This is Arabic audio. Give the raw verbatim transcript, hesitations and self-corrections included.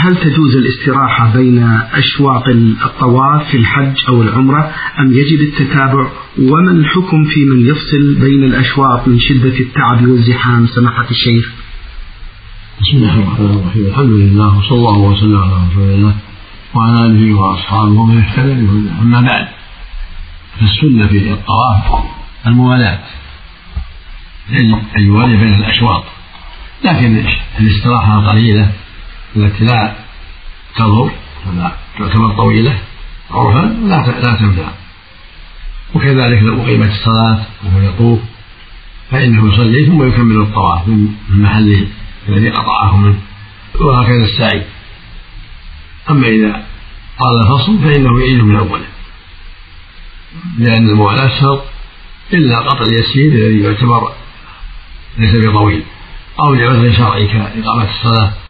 هل تجوز الاستراحة بين أشواط الطواف في الحج أو العمرة أم يجب التتابع؟ وما الحكم في من يفصل بين الأشواط من شدة التعب والزحام سماحة الشيخ؟ بسم الله الرحمن الرحيم. الحمد لله وصلى الله وسلم على رسول الله وعلى آله وأصحابه ومن اهتدى بهداه. أما بعد، فالسنة في الطواف الموالاة أن يوالي بين الأشواط، لكن الاستراحة القليلة التي لا تضر ولا تعتبر طويلة عرفا لا تنفع. وكذلك لو أقيمت الصلاة وهو يطوف فإنه يصلي ثم يكمل الطواف من محله الذي قطعه منه، وهكذا السعي. أما إذا قال الفصل فإنه يعيد من أوله، لأن الموالاة شرط إلا قطع اليسير الذي يعتبر ليس بطويل أو لعذر شرعي كإقامة الصلاة